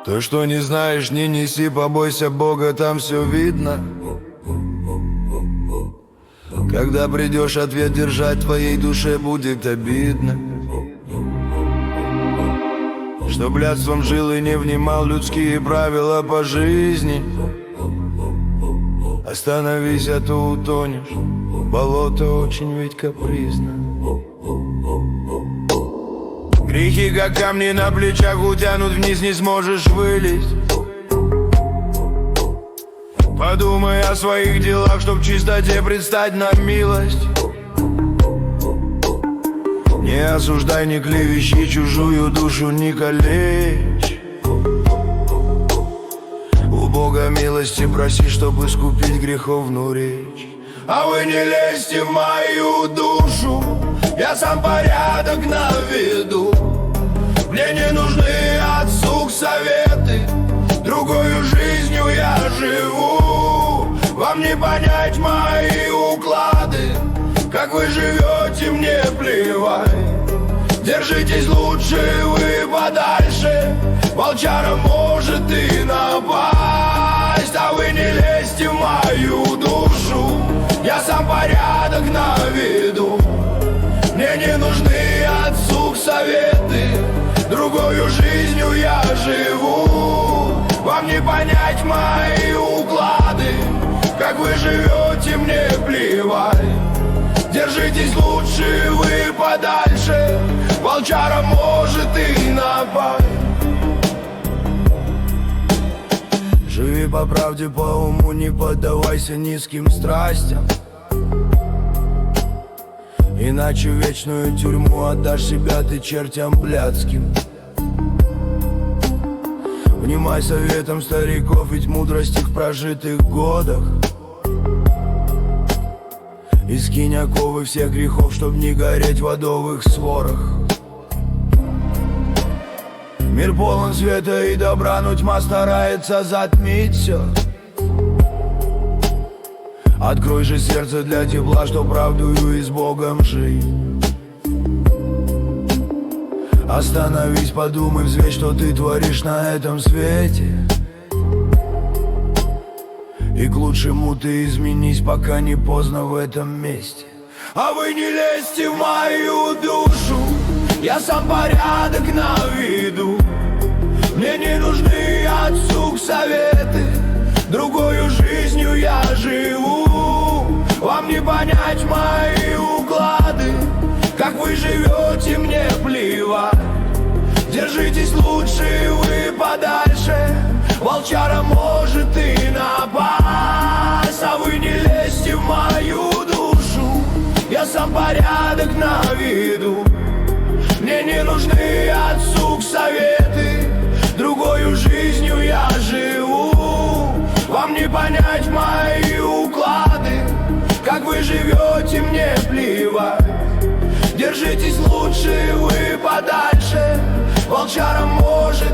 То, что не знаешь, не неси, побойся Бога, там все видно. Когда придешь ответ держать, твоей душе будет обидно, что блядством жил и не внимал людские правила по жизни. Остановись, а то утонешь, болото очень ведь капризно. Грехи, как камни на плечах, утянут вниз, не сможешь вылезть. Подумай о своих делах, чтоб в чистоте предстать на милость. Не осуждай, не клевещи, чужую душу не калечь. У Бога милости проси, чтобы искупить греховную речь. А вы не лезьте в мою душу, я сам порядок наведу. Мне не нужны от слуг советы, другою жизнью я живу. Вам не понять мои уклады, как вы живете, мне плевать. Держитесь лучше вы подальше, волчара может и напасть. А вы не лезьте в мою душу, я сам порядок наведу. Мне не нужны от слуг советы, другою жизнью я живу. Вам не понять мои уклады, как вы живете, мне плевать. Держитесь лучше вы подальше, волчара может и напасть. Живи по правде, по уму, не поддавайся низким страстям, иначе в вечную тюрьму отдашь себя ты чертям блядским. Внимай советам стариков, ведь мудрость их в прожитых годах. И скинь оковы всех грехов, чтоб не гореть в адовых сворах. Мир полон света и добра, но тьма старается затмить все. Открой же сердце для тепла, что правдою и с Богом жить. Остановись, подумай, взвесь, что ты творишь на этом свете. И к лучшему ты изменись, пока не поздно в этом месте. А вы не лезьте в мою душу, я сам порядок наведу. Мне не нужны от слуг советы, другою жизнью я живу. Вам не понять мои уклады, как вы живете, мне плевать. Держитесь лучше вы подальше, волчара может и напасть. А вы не лезьте в мою душу, я сам порядок наведу. Мне не нужны от слуг советы, другою жизнью я живу. Вам не понять мои уклады, как вы живете, мне плевать. Держитесь лучше вы подальше, волчара может